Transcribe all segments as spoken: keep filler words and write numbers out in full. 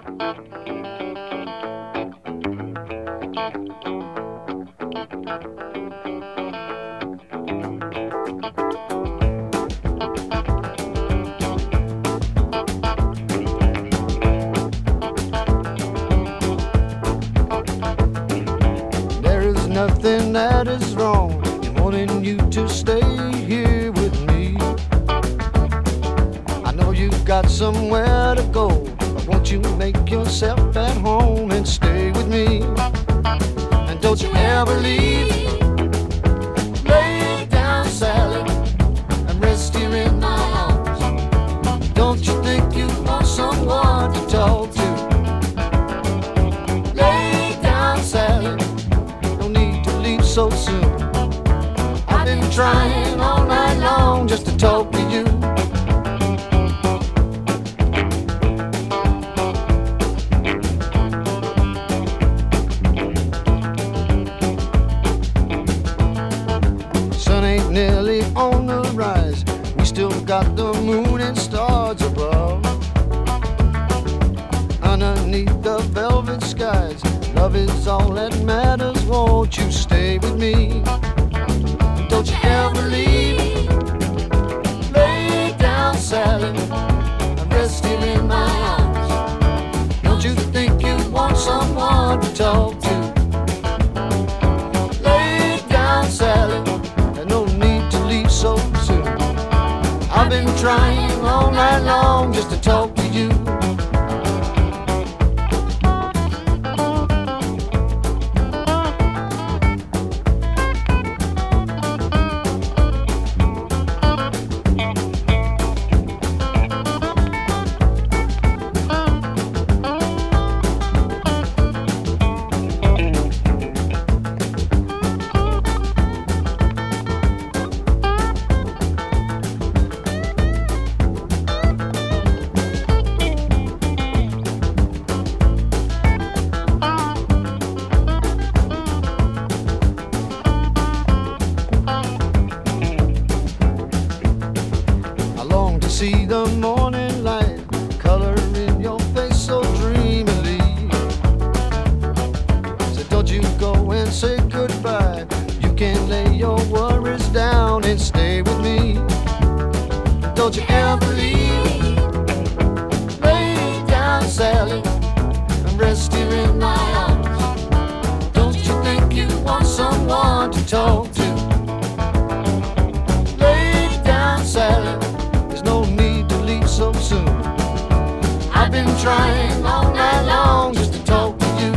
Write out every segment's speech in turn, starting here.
Nothing that is wrong in wanting you to stay here with me. I know you've got somewhere to go, but won't you make yourself at home and stay with me? And don't you ever leave. Lay down, Sally, and rest here in my arms. Don't you think you want someone to talk to? Lay down, Sally, so soon. I've been trying all night long just to talk to you. Sun ain't nearly on the rise. We still got the moon and stars above. Underneath the velvet skies, love is all that matters. Won't you stay with me? Don't you ever leave. Lay down, Sally, and rest here in my arms. Don't you think you want someone to talk to? Lay down, Sally, there's no need to leave so soon. I've been trying all night long just to talk to you. See the morning light color in your face so dreamily. So don't you go and say goodbye. You can lay your worries down and stay with me. Don't you ever leave. Lay down, Sally, and rest here in my arms. Don't you think you want someone to talk to? Lay down, Sally, no need to leave so soon. I've been trying all night long just to talk to you.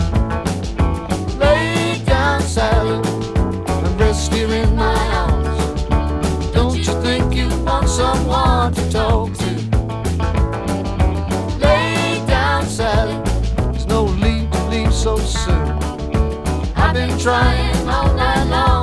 Lay down, Sally, and rest here in my arms. Don't you think you want someone to talk to? Lay down, Sally, there's no need to leave so soon. I've been trying all night long